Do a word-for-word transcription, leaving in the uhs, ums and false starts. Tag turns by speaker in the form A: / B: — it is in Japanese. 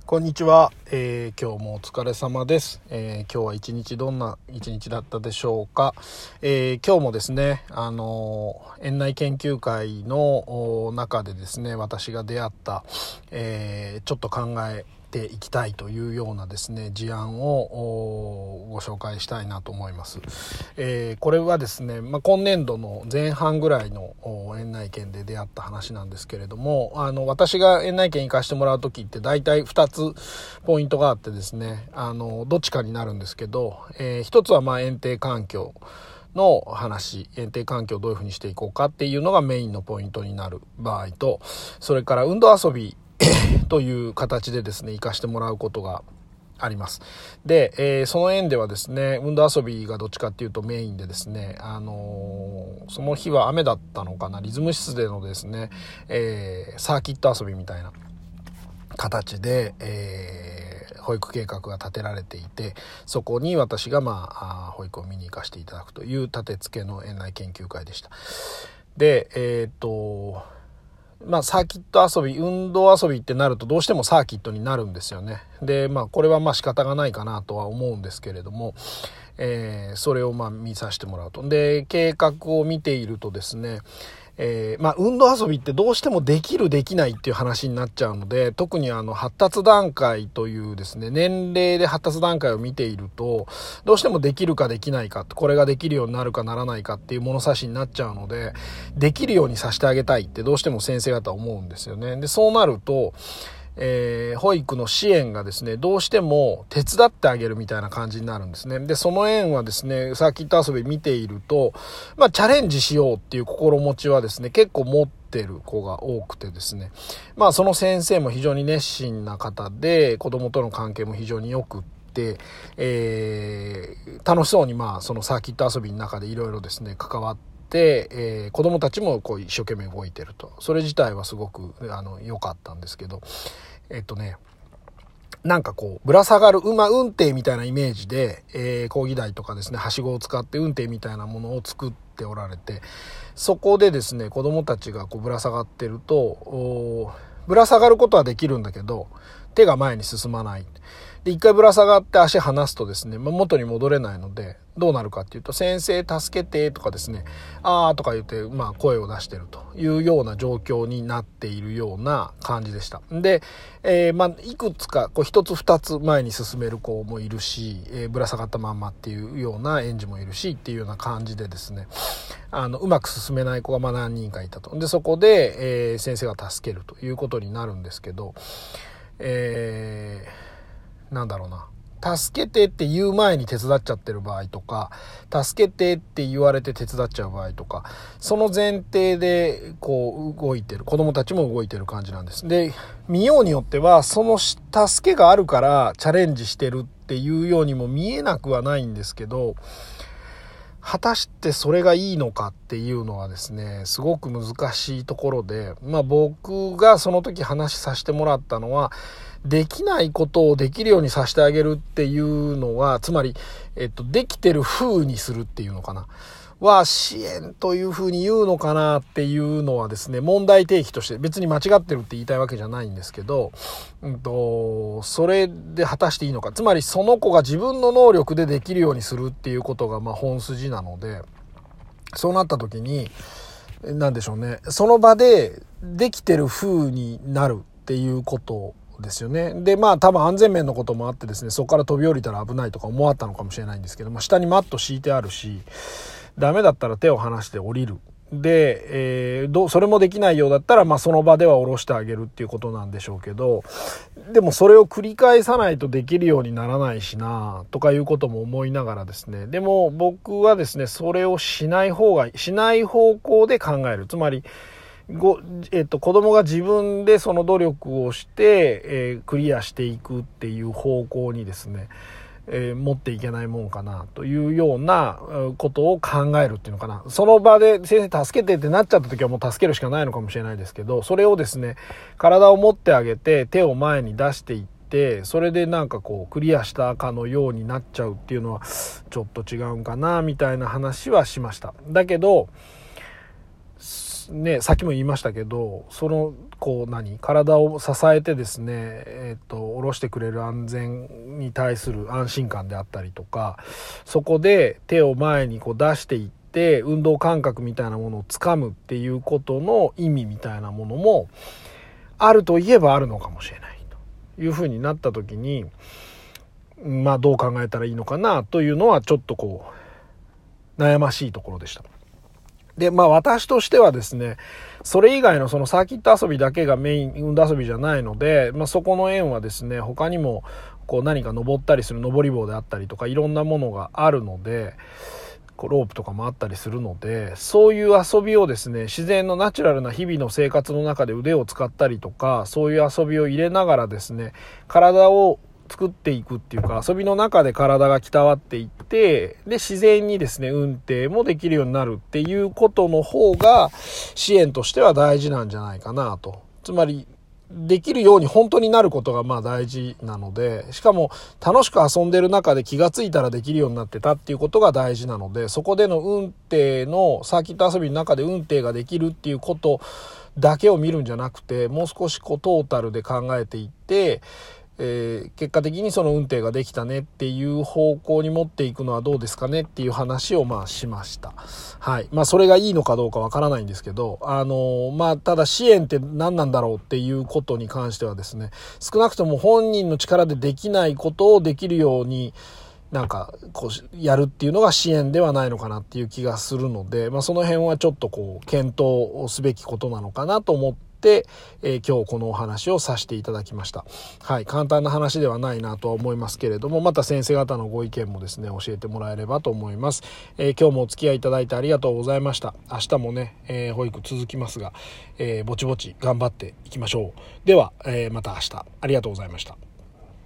A: こんにちは、えー、今日もお疲れ様です、えー、今日は一日どんな一日だったでしょうか。えー、今日もですね、あのー、園内研究会の中でですね、私が出会った、えー、ちょっと考えていきたいというようなですね事案をご紹介したいなと思います。えー、これはですね、まあ、今年度の前半ぐらいの園内研で出会った話なんですけれども、あの私が園内研行かしてもらう時って大体ふたつポイントがあってですね、あのどっちかになるんですけど、えー、ひとつはまあ園庭環境の話、園庭環境をどういうふうにしていこうかっていうのがメインのポイントになる場合と、それから運動遊びという形でですね活かしてもらうことがあります。で、えー、その園ではですね、運動遊びがどっちかっていうとメインでですね、あのー、その日は雨だったのかな、リズム室でのですね、えー、サーキット遊びみたいな形で、えー、保育計画が立てられていて、そこに私がまあ保育を見に行かせていただくという立て付けの園内研究会でした。で、えっとまあ、サーキット遊び、運動遊びってなるとどうしてもサーキットになるんですよね。で、まあこれはまあ仕方がないかなとは思うんですけれども、えー、それをまあ見させてもらうと。で、計画を見ているとですね、えー、まあ運動遊びってどうしてもできるできないっていう話になっちゃうので、特にあの発達段階というですね、年齢で発達段階を見ていると、どうしてもできるかできないか、これができるようになるかならないかっていう物差しになっちゃうので、できるようにさせてあげたいってどうしても先生方は思うんですよね。で、そうなると、えー、保育の支援がですね、どうしても手伝ってあげるみたいな感じになるんですね。で、その園はですね、サーキット遊び見ていると、まあチャレンジしようっていう心持ちはですね、結構持ってる子が多くてですね、まあその先生も非常に熱心な方で、子供との関係も非常に良くって、えー、楽しそうにまあそのサーキット遊びの中でいろいろですね、関わってで、えー、子供たちもこう一生懸命動いてると。それ自体はすごくあの良かったんですけど、えっとねなんかこうぶら下がる馬運転みたいなイメージで、えー、講義台とかですね、はしごを使って運転みたいなものを作っておられて、そこでですね子供たちがこうぶら下がってると、ぶら下がることはできるんだけど手が前に進まない。で、一回ぶら下がって足離すとですね、元に戻れないので、どうなるかっていうと、先生助けてとかですね、あーとか言って、まあ声を出してるというような状況になっているような感じでした。で、えー、まあ、いくつか、こう一つ二つ前に進める子もいるし、えー、ぶら下がったまんまっていうような園児もいるしっていうような感じでですね、あの、うまく進めない子がまあ何人かいたと。で、そこで、えー、先生が助けるということになるんですけど、えー、なんだろうな。助けてって言う前に手伝っちゃってる場合とか、助けてって言われて手伝っちゃう場合とか、その前提でこう動いてる、子供たちも動いてる感じなんです。で、見ようによってはその助けがあるからチャレンジしてるっていうようにも見えなくはないんですけど、果たしてそれがいいのかっていうのはですね、すごく難しいところで、まあ僕がその時話させてもらったのは、できないことをできるようにさせてあげるっていうのは、つまり、えっと、できてる風にするっていうのかな。は支援というふうに言うのかなっていうのはですね、問題提起として別に間違ってるって言いたいわけじゃないんですけど、うんと、それで果たしていいのか。つまりその子が自分の能力でできるようにするっていうことがまあ本筋なので、そうなった時に、なんでしょうね、その場でできてる風になるっていうことですよね。で、まあ多分安全面のこともあってですね、そこから飛び降りたら危ないとか思わったのかもしれないんですけど、まあ下にマット敷いてあるし、ダメだったら手を離して降りる。で、えー、どそれもできないようだったら、まあその場では下ろしてあげるっていうことなんでしょうけど、でもそれを繰り返さないとできるようにならないしな、とかいうことも思いながらですね、でも僕はですね、それをしない方が、しない方向で考える。つまり、ご、えっと、子供が自分でその努力をして、えー、クリアしていくっていう方向にですね、えー、持っていけないもんかなというようなことを考えるっていうのかな。その場で先生助けてってなっちゃった時はもう助けるしかないのかもしれないですけど、それをですね、体を持ってあげて手を前に出していって、それでなんかこうクリアしたかのようになっちゃうっていうのはちょっと違うんかなみたいな話はしました。だけどね、さっきも言いましたけど、そのこう何体を支えてですね、えー、と下ろしてくれる安全に対する安心感であったりとか、そこで手を前にこう出していって運動感覚みたいなものをつかむっていうことの意味みたいなものもあるといえばあるのかもしれないというふうになった時に、まあどう考えたらいいのかなというのはちょっとこう悩ましいところでした。で、まあ私としてはですね、それ以外のそのサーキット遊びだけがメイン、運動遊びじゃないので、まあそこの縁はですね、他にもこう何か登ったりする登り棒であったりとかいろんなものがあるので、こうロープとかもあったりするので、そういう遊びをですね、自然のナチュラルな日々の生活の中で腕を使ったりとか、そういう遊びを入れながらですね、体を作っていくっていうか、遊びの中で体が鍛わっていって、で自然にですね運転もできるようになるっていうことの方が支援としては大事なんじゃないかなと。つまりできるように本当になることがまあ大事なので、しかも楽しく遊んでる中で気がついたらできるようになってたっていうことが大事なので、そこでの運転のサーキット遊びの中で運転ができるっていうことだけを見るんじゃなくて、もう少しこうトータルで考えていって、えー、結果的にその運転ができたねっていう方向に持っていくのはどうですかねっていう話をまあしました。はい。まあそれがいいのかどうかわからないんですけど、あのー、まあただ支援って何なんだろうっていうことに関してはですね、少なくとも本人の力でできないことをできるようになんかこうやるっていうのが支援ではないのかなっていう気がするので、まあその辺はちょっとこう検討をすべきことなのかなと思って、で、えー、今日このお話をさせていただきました。はい、簡単な話ではないなとは思いますけれども、また先生方のご意見もですね教えてもらえればと思います。えー、今日もお付き合いいただいてありがとうございました。明日もね、えー、保育続きますが、えー、ぼちぼち頑張っていきましょう。では、えー、また明日ありがとうございました。